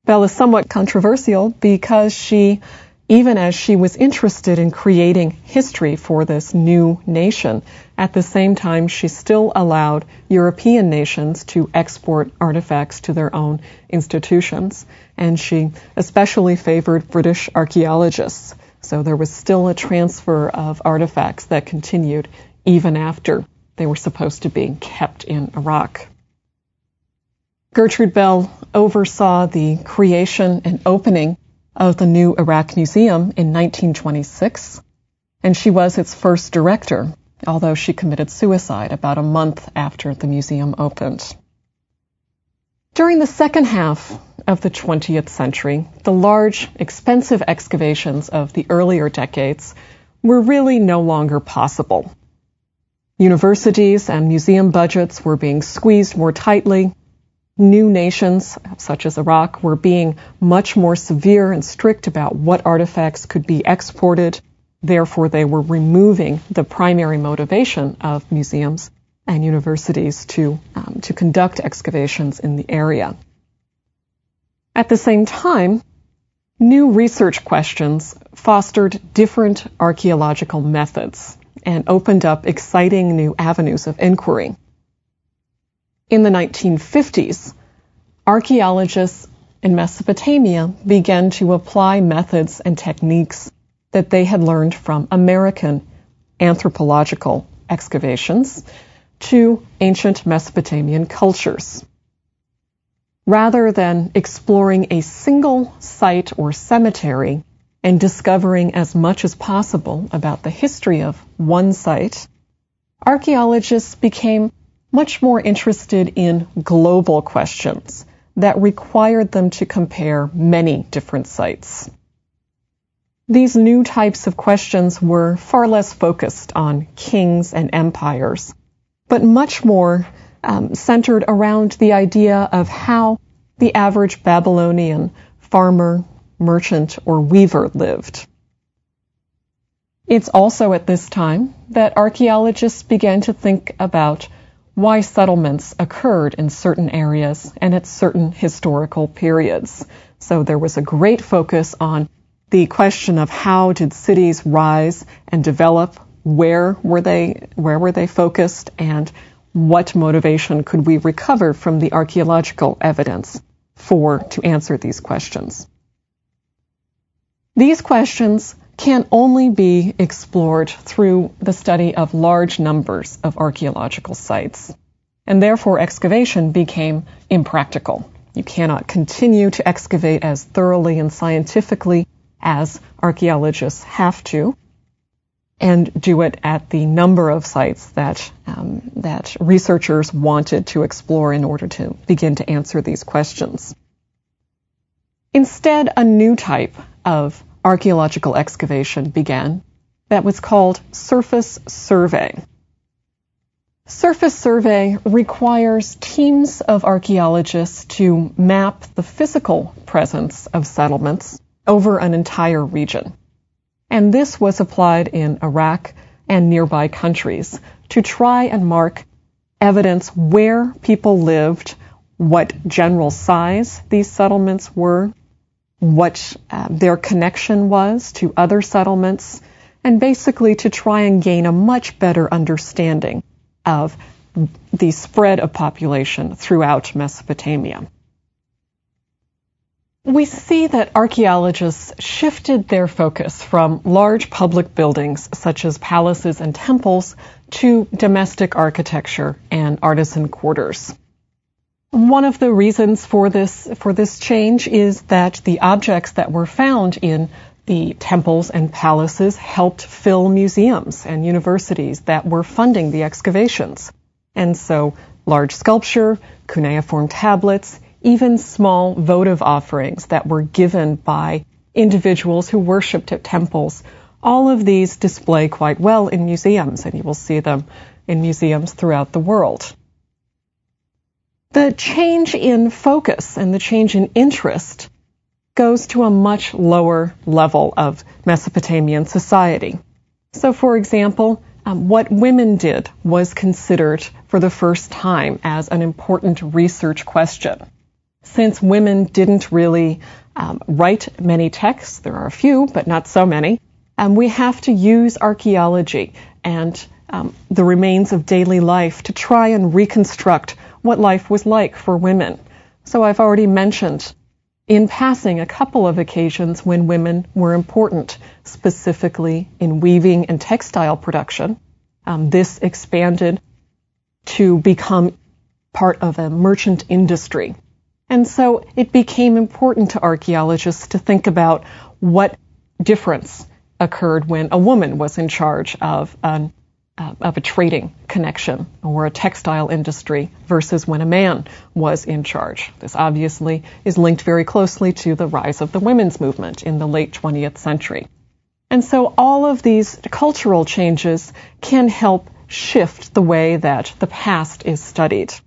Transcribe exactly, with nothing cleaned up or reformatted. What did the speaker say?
Bell is somewhat controversial because she, even as she was interested in creating history for this new nation, at the same time she still allowed European nations to export artifacts to their own institutions, and she especially favored British archaeologists. So there was still a transfer of artifacts that continued even after they were supposed to be kept in Iraq. Gertrude Bell oversaw the creation and opening of the new Iraq Museum in nineteen twenty-six, and she was its first director, although she committed suicide about a month after the museum opened. During the second half of the twentieth century, the large, expensive excavations of the earlier decades were really no longer possible. Universities and museum budgets were being squeezed more tightly. New nations, such as Iraq, were being much more severe and strict about what artifacts could be exported. Therefore, they were removing the primary motivation of museums and universities to, um, to conduct excavations in the area. At the same time, new research questions fostered different archaeological methods and opened up exciting new avenues of inquiry. In the nineteen fifties, archaeologists in Mesopotamia began to apply methods and techniques that they had learned from American anthropological excavations to ancient Mesopotamian cultures. Rather than exploring a single site or cemetery and discovering as much as possible about the history of one site, archaeologists became much more interested in global questions that required them to compare many different sites. These new types of questions were far less focused on kings and empires, but much more um, centered around the idea of how the average Babylonian farmer, merchant, or weaver lived. It's also at this time that archaeologists began to think about why settlements occurred in certain areas and at certain historical periods. So there was a great focus on the question of how did cities rise and develop, where were they, where were they focused, and what motivation could we recover from the archaeological evidence for to answer these questions. These questions can only be explored through the study of large numbers of archaeological sites, and therefore excavation became impractical. You cannot continue to excavate as thoroughly and scientifically as archaeologists have to, and do it at the number of sites that um, that researchers wanted to explore in order to begin to answer these questions. Instead, a new type of archaeological excavation began that was called surface survey. Surface survey requires teams of archaeologists to map the physical presence of settlements over an entire region. And this was applied in Iraq and nearby countries to try and mark evidence where people lived, what general size these settlements were, what uh, their connection was to other settlements, and basically to try and gain a much better understanding of the spread of population throughout Mesopotamia. We see that archaeologists shifted their focus from large public buildings such as palaces and temples to domestic architecture and artisan quarters. One of the reasons for this for this change is that the objects that were found in the temples and palaces helped fill museums and universities that were funding the excavations. And so large sculpture, cuneiform tablets, even small votive offerings that were given by individuals who worshipped at temples, all of these display quite well in museums, and you will see them in museums throughout the world. The change in focus and the change in interest goes to a much lower level of Mesopotamian society. So, for example, um, what women did was considered for the first time as an important research question. Since women didn't really um, write many texts, there are a few, but not so many, um, we have to use archaeology and um, the remains of daily life to try and reconstruct what life was like for women. So I've already mentioned in passing a couple of occasions when women were important, specifically in weaving and textile production. Um, this expanded to become part of a merchant industry. And so it became important to archaeologists to think about what difference occurred when a woman was in charge of an Uh, of a trading connection or a textile industry versus when a man was in charge. This obviously is linked very closely to the rise of the women's movement in the late twentieth century. And so all of these cultural changes can help shift the way that the past is studied.